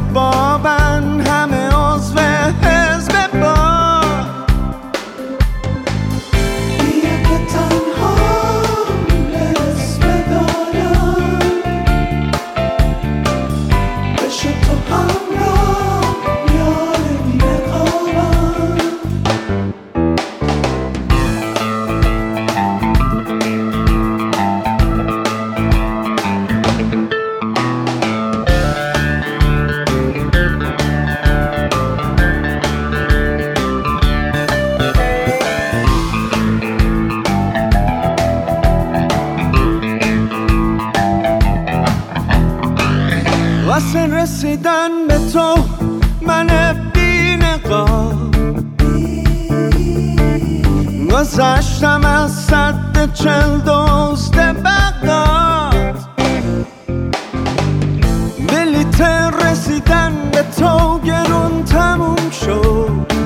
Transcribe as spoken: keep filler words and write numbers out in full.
بابن همه عضو حزب با بیا که تنها اسم دارم بشه تو همراه یار نقابم واسه رسیدن به تو من بی نقاب گذشتم از سد چل دزد بغداد بلیت رسیدن به تو گرون تموم شد